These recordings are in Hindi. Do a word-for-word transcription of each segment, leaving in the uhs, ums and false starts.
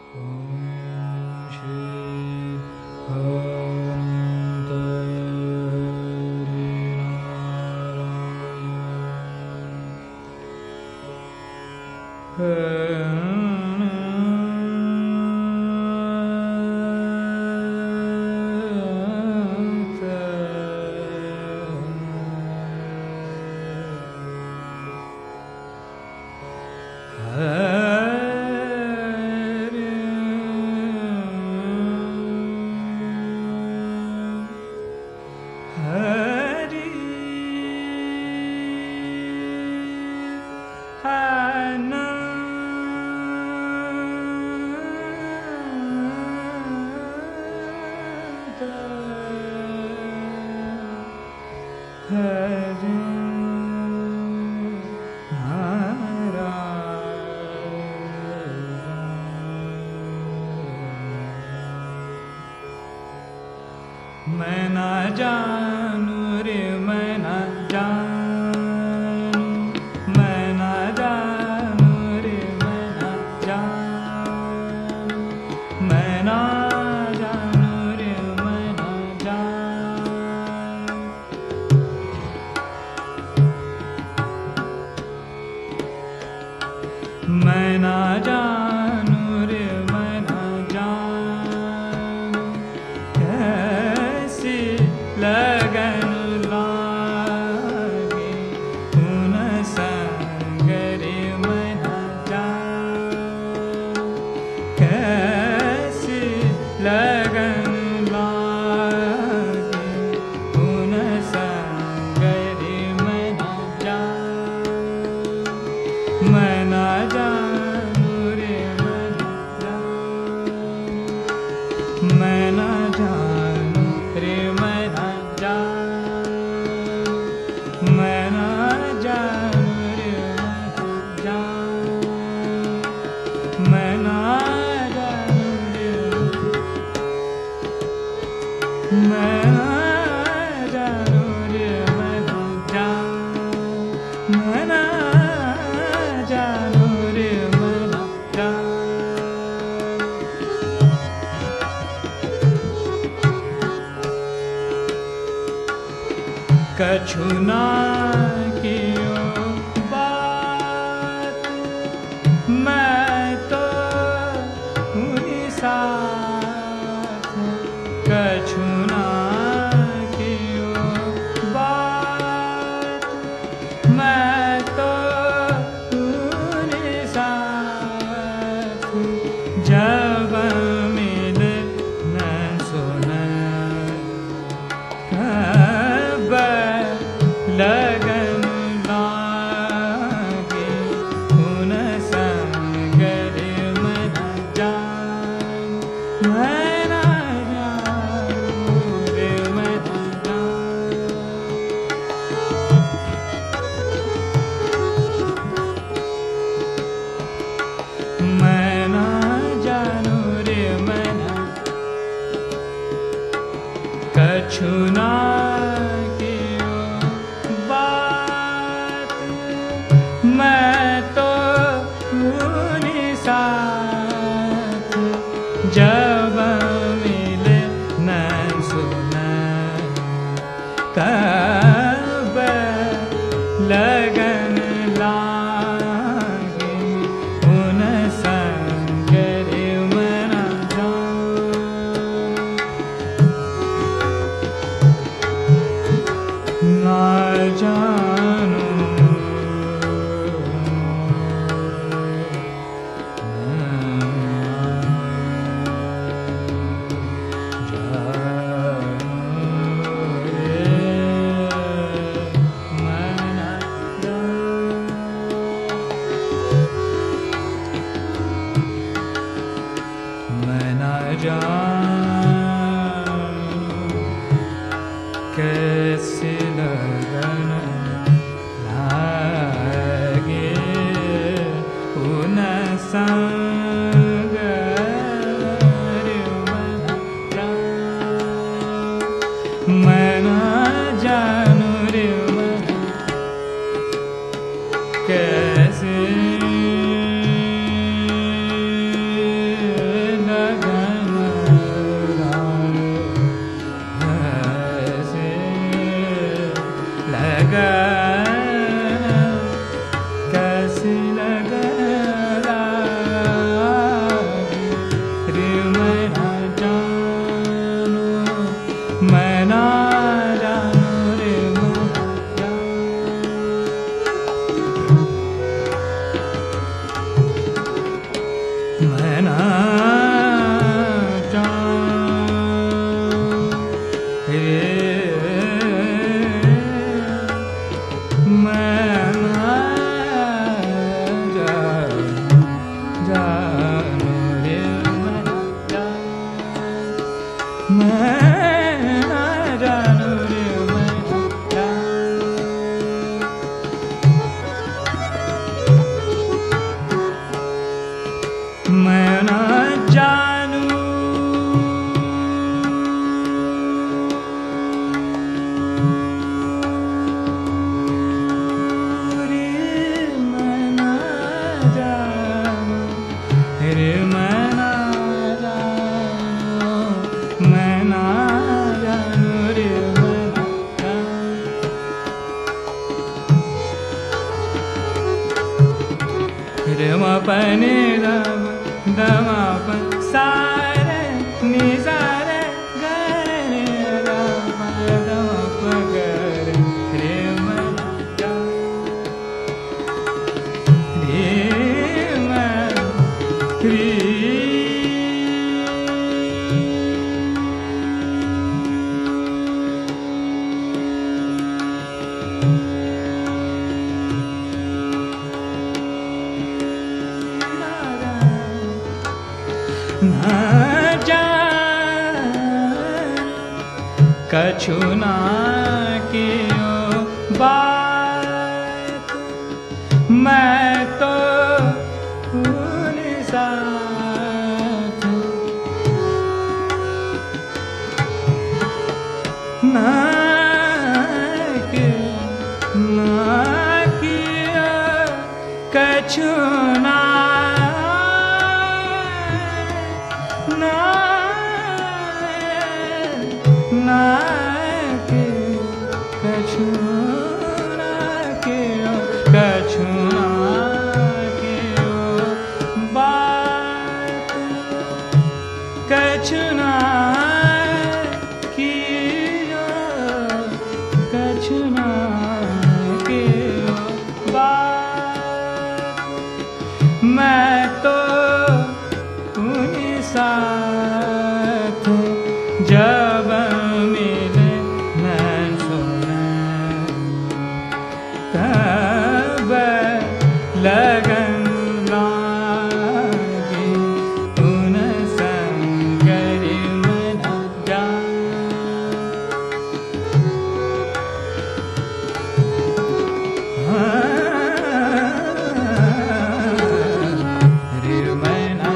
मैं ना जानू रे मैं ना जानू, मैं ना जानू रे मैं ना जानू, मैं ना जानू रे मैं ना जानू। मैं ना जानू रे मैं ना जानू, कैसी लगन लागे उन संग रे मैं ना जानू, कैसी लगन लागे उन संग रे मैं ना जानू। मैं ना जानू रे मैं ना जानू, मैं ना जानू रे मैं ना जानू, मैं ना जानू रे मैं ना जानू, मैं ना जानू रे मैं ना जानू, मैं ना जानू रे मैं ना जानू। कछु ना कियो बात मैं तो उन्हीं साथ, कछु ना कियो बात मैं तो उन्हीं साथ, जब मिले न सुने कब लगन लागे उन संग रे मैं ना जानू, मैं ना जानू रे मैं ना जानू, मैं ना जानू रे मैं ना कछु ना कियो बात मैं तो उन्हीं साथ, जब मिले न सुने कब लगन लागे उन संग रे मैं ना जानू, ना जानू मैं ना जानू कैसी लगन लागे उन संग रे मैं ना जानू, मैं ना जानू रे मैं ना कैसे मैं ना जानूं मैं ना जानूं जानूं रे मैं ना जानूं मैं ना जानूं रे मैं ना जानूं मैं ना जानूं रे मैं ना जानूं रे मैं ना जानूं मैं ना जानूं रे मैं ना जानूं रे म पने दम दम प सा रे नि सा रे ग रे ग प दम प ग रे रे म रे म रे ना जान कछु ना कियो बात मैं तो उन साथ ना कियो ना कियो कछु ना ना ना के कछु ना के कछु ना के बात कछु ना कियो कछु ना के बात मैं तो उन्हीं साथ जब मिले नैन सुनैन तब लगन लागे उन संगरि मन जान रे मैं ना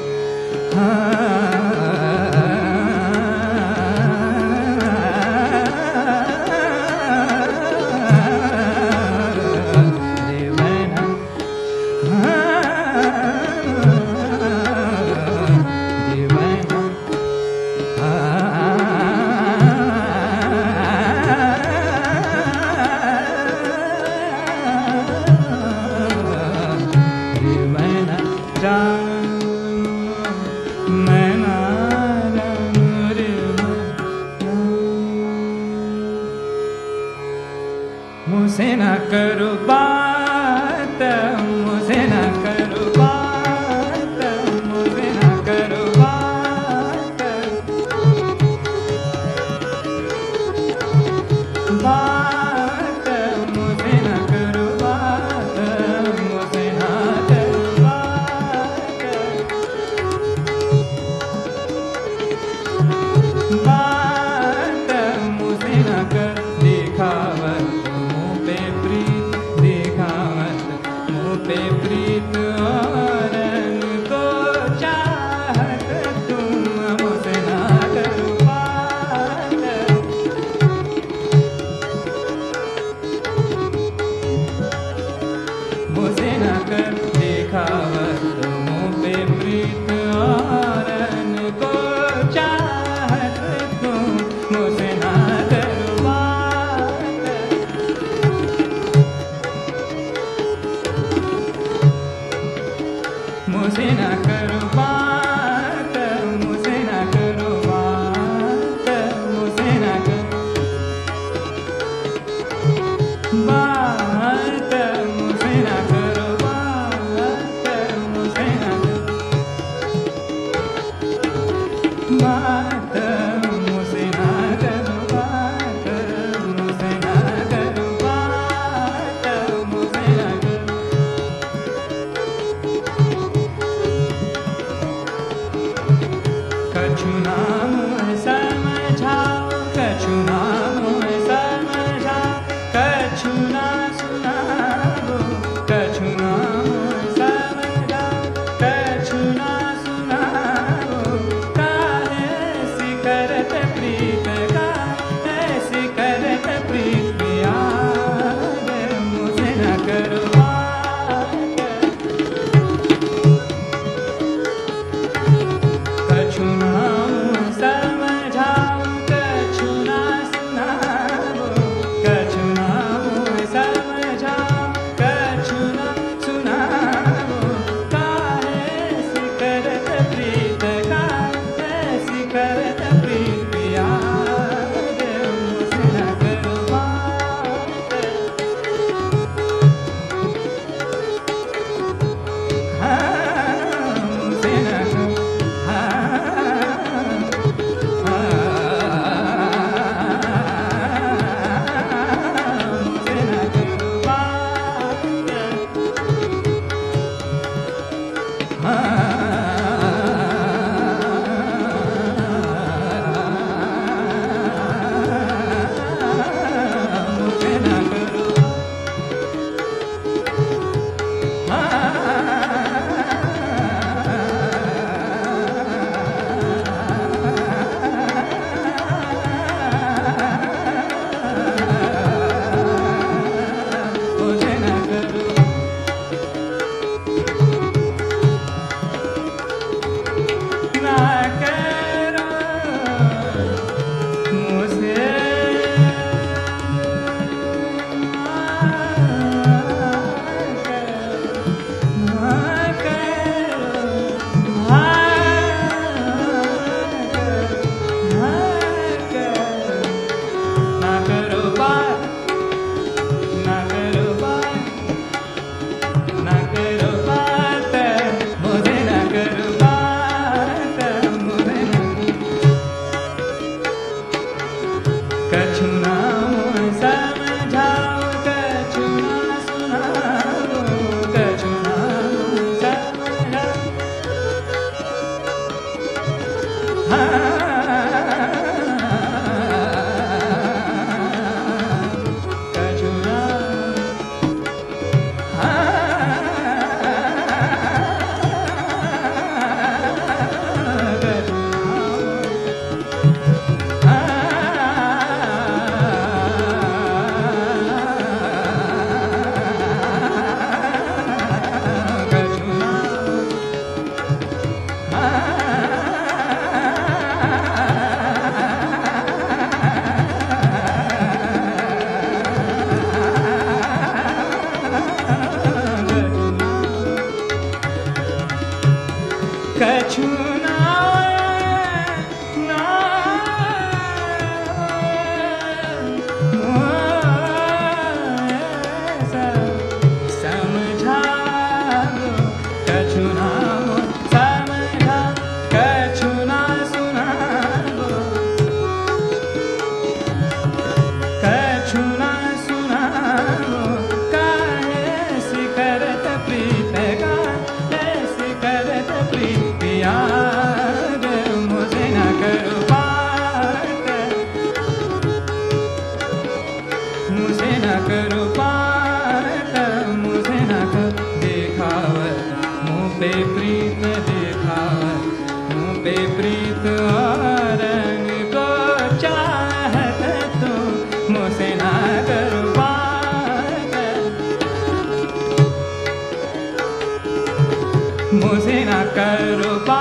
मुझसे न करो बात मुझसे न करो बात मुझसे न करो बात बात मुझसे न करो बात मुझसे न करो बात बात मुझसे न कर दिखावत पे प्रीत और को चाहत तुम मुझसे ना करो बात मुझसे ना कर दिखावत मुँह पे प्रीत और को चाहत तुम मुझसे ना करो बात मुझसे ना करो बात मुझसे ना करो बात मुझसे ना करो बात मुझसे ना करो बात मुझसे ना करो बात, मुझसे ना करो बात, मुझसे ना करो बात, मुझसे ना करो। कछु ना मुझे समझाओ, कछु ना मुझे समझाओ, कछु ना सुनाओ, कछु ना मुझे समझाओ, कछु ना सुनाओ। काहे ऐसी करत प्रीत का, ऐसी करत प्रीत यार, मुझे ना करो बात। कछु ना समझाओ, कछु ना सुनाओ, कछु ना समझाओ, कछु ना सुनाओ। काहे ऐसी करत प्रीत का, ऐसी करत प्रीत यार, मुझसे ना करो बात। हाँ, मुझसे ना करो, कछु ना समझाओ, कछु ना सुनाओ, कछु ना समझाओ। कछु ना, कछु ना ना समझाओ, कछु ना समझाओ, कछु ना सुनाओ, कछु ना सुनाओ। काहे ऐसी करत प्रीत का, ऐसी करत प्रीत यार, मुझे ना करो बात, मुझे ना करो बात, मुझे ना कर। देखावत मुँह पे प्रीत, देखावत मुँह पे प्रीत और रंग को चाहत तो, मुझे ना करो बात, मुझे ना करो बात।